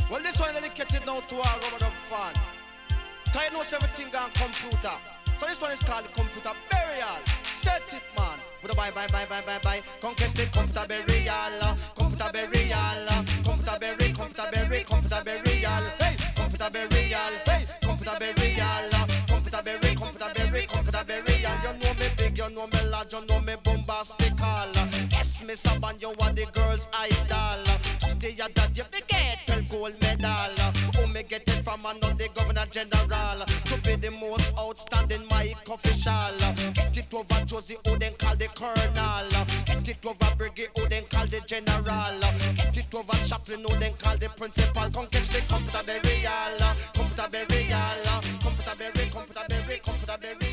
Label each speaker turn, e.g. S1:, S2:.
S1: Well, this one dedicated now to our Rubber Dub fan. Cause you know everything on computer. So this one is called computer burial. Set it, man. With a bye. Conquest the computer burial. Computer burial. Computer burial. Computer burial. Computer burial. Hey, computer burial. Hey, computer burial. Computer burial. Computer burial. Computer burial. You know me big, you know me large, you know me bombastical. Yes, me Saban, you are the girl's idol. Just the other day, me get a gold medal. Oh, me get it from another governor general. To be the most outstanding mic official. Get it over Josie, who then call the colonel. Get it over Briggy, who then call the general. Get it over Chaplain, who then call the principal. Come catch the computer burial. Computer burial. Computer burial. Computer burial. Computer burial.